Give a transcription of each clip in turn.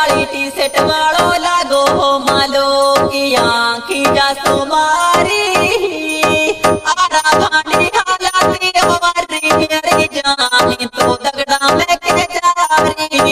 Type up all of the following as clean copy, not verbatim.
काली T shirt वालो लागो हो मालो की आँखी जा सुमारी आरा भांडी हालाती हो मेरी जानी तो दगड़ा में के जारी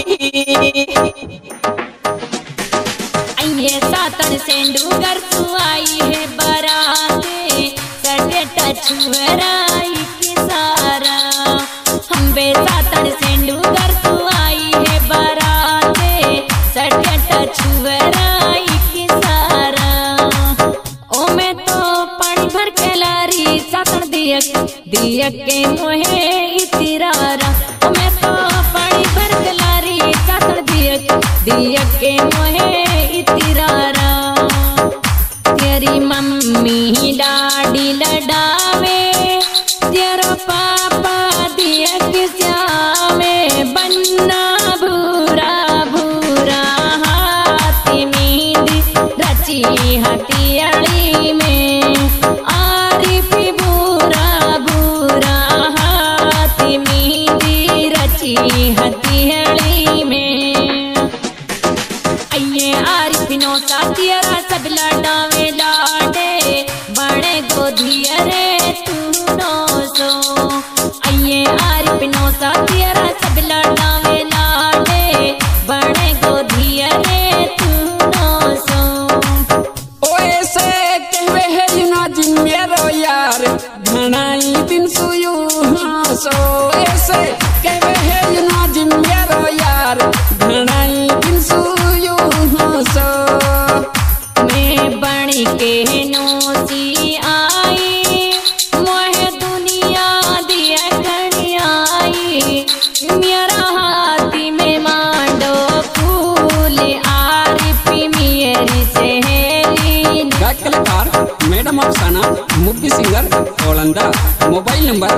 ये सातन सेंडूगर तू आई है बराते सटे टचुराई की सारा हम बे सातन सेंडूगर तू आई है बराते सटे टचुराई की सारा ओ मैं तो पानी भर के लारी सातन दियक के मोहे इतिरारा ओ मैं तो पानी भर के लारी सातन दियक के मोहे इतिरारा तेरी मम्मी डाडी लडावे तेरा पापा दिया किस्यावे बन्ना भूरा भूरा हाथी मेहंदी रची हथियाली में आरिफी भूरा भूरा हाथी मेहंदी रची हथियाली में आरिफिनो साथियरा सब लडावे लाडे बड़े गोधियरे तू नो सो आइए आरिफिनो साथियरा सब लडावे लाडे बड़े गोधियरे तू नो सो ओए से कहवे है युना जिन मेरो यार घनाई दिन सुयू सो ऐसे कहवे है युना जिन मेरो यार घनाई दिन सुयू सो मैं बड़ी के नोसी आई मोहे दुनिया दिया घड़ी आई मेरा हाथी में मांडो फूल आरिफी मेरी सहेली कलाकार मैडम अफसाना मुब्बी singer ओलंदा mobile number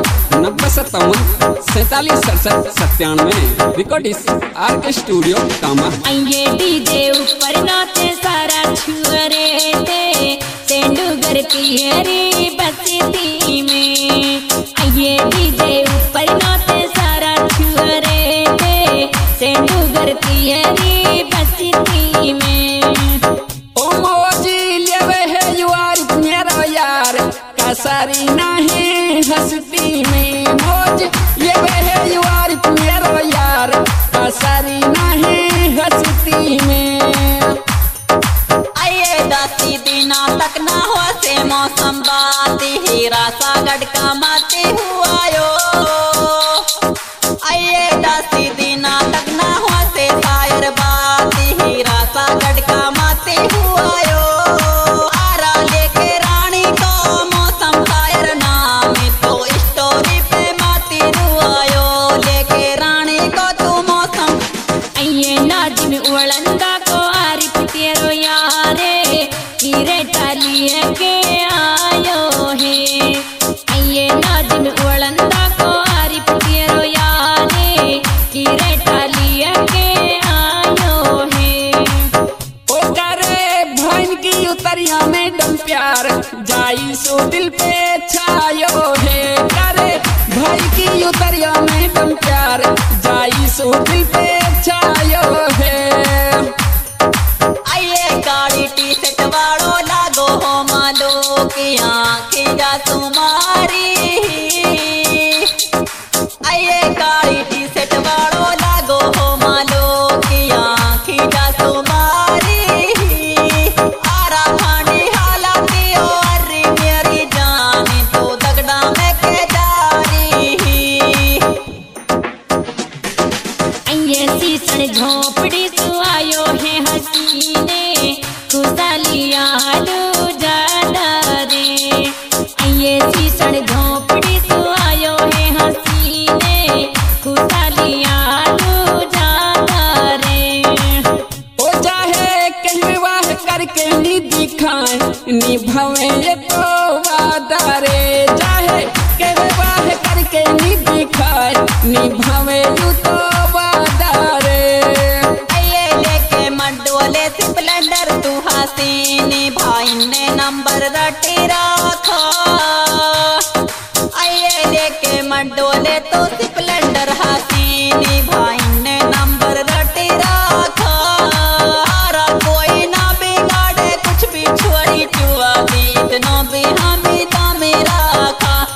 9057476797 recordist RK studio कामा ये डीजे ऊपर नाचे सारा छुअरे थे सेंडूगर पियरी बस्ती में ये डीजे ऊपर नाचे सारा छुअरे थे सेंडूगर पियरी बस्ती में ओ मौजी लेवे है युआर मेरा यार कसरी नहीं हंसती में मौज लेवे है युआर मेरा यार कसरी नहीं हंसती में आइए 10 दिना तक ना हो से मौसम बात हीरा सागड़ का माते हुआ यो आइए 10 दिना तक ना हो से शायर बात हीरा सागड़ का माते हुआ यो आरा लेके रानी को मौसम शायर नाम तो स्टोरी पे माती रुआयो लेके रानी को तू मौसम ये नाजिम उड़ंदा को आरिफ तेरो यारे हीरे टालिए के आयो है ये नाजिम उड़ंदा को आरिफ तेरो यारे हीरे टालिए के आयो है ओ करे भैन की उतरिया में डम प्यार जाई सो दिल पे छायो है करे भाई की उतरिया में डम प्यार जाई सो दिल पे छायो है आइए काली टी शर्ट वालो लागो हो मालो की आँखें जा तुम्हारी आइए काली टी शर्ट वालो लागो हो मालो की आँखें जा तुम्हारी आरा भांडी हालाती हो अरे मेरी जानी तो दगड़ा में के जारी ये सीसण झोपड़ी तू आयो है हसीने खुदालिया लो जादा रे ये सीसण झोपड़ी तू आयो है हसीने खुदालिया लो जादा रे ओ चाहे कहीं वाह करके नी दिखाए निभावे ये तो वादा रे चाहे कहीं वाह करके नी दिखाए निभावे यू तो वादा रे आइए लेके मंडोले स्प्लेंडर तू हसीनी भाई ने नंबर रटी रखा आइए लेके मंडोले तो स्प्लेंडर